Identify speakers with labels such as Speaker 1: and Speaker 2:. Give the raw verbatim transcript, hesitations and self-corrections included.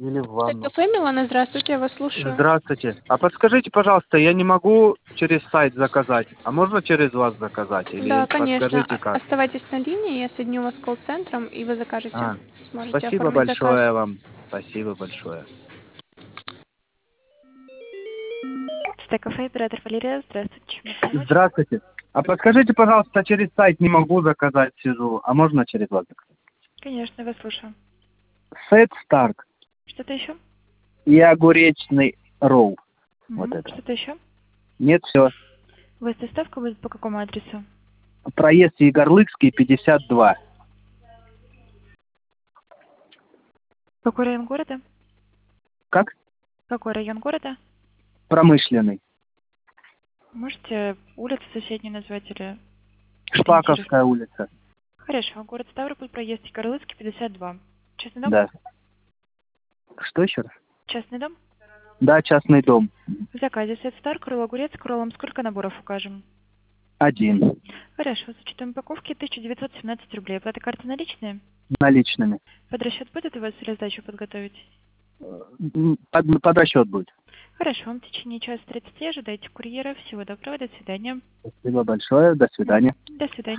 Speaker 1: Или в
Speaker 2: Так,
Speaker 1: ванну.
Speaker 2: кафе Милана, здравствуйте, я вас слушаю.
Speaker 1: Здравствуйте. А подскажите, пожалуйста, я не могу через сайт заказать, а можно через вас заказать? Или
Speaker 2: Да, конечно.
Speaker 1: подскажите
Speaker 2: О-
Speaker 1: как?
Speaker 2: Оставайтесь на линии, я соединю вас с колл-центром, и вы закажете.
Speaker 1: А,
Speaker 2: Сможете
Speaker 1: спасибо
Speaker 2: оформить заказ.
Speaker 1: большое вам. Спасибо большое.
Speaker 3: Стек-кафе, оператор Валерия, здравствуйте, чем могу помочь?
Speaker 1: Здравствуйте. А подскажите, пожалуйста, через сайт не могу заказать, сижу, а можно через вас заказать?
Speaker 3: Конечно, я вас слушаю.
Speaker 1: Сет Старк
Speaker 3: Что-то еще?
Speaker 1: и огуречный ролл. Вот
Speaker 3: Мгм.
Speaker 1: это.
Speaker 3: Что-то еще?
Speaker 1: Нет, все.
Speaker 3: У вас доставка будет по какому адресу?
Speaker 1: Проезд Егорлыцкий, пятьдесят два.
Speaker 3: Какой район города?
Speaker 1: Как?
Speaker 3: Какой район города?
Speaker 1: Промышленный.
Speaker 3: Можете улицу соседнюю назвать или...
Speaker 1: Шпаковская улица.
Speaker 3: Хорошо, город Ставрополь, проезд Егорлыцкий, пятьдесят два. Частный дом?
Speaker 1: Да. Что еще раз?
Speaker 3: Частный дом?
Speaker 1: Да, частный дом.
Speaker 3: В заказе Сет Стар, крыло огурец, крылом сколько наборов укажем?
Speaker 1: Один.
Speaker 3: Хорошо, с учетом упаковки тысяча девятьсот семнадцать рублей. Оплата карты наличные?
Speaker 1: Наличными.
Speaker 3: Под расчет будет у вас или сдачу подготовить?
Speaker 1: М, Под, под расчет будет.
Speaker 3: Хорошо, в течение часа тридцати ожидайте курьера. Всего доброго, до свидания.
Speaker 1: Спасибо большое. До свидания.
Speaker 3: До свидания.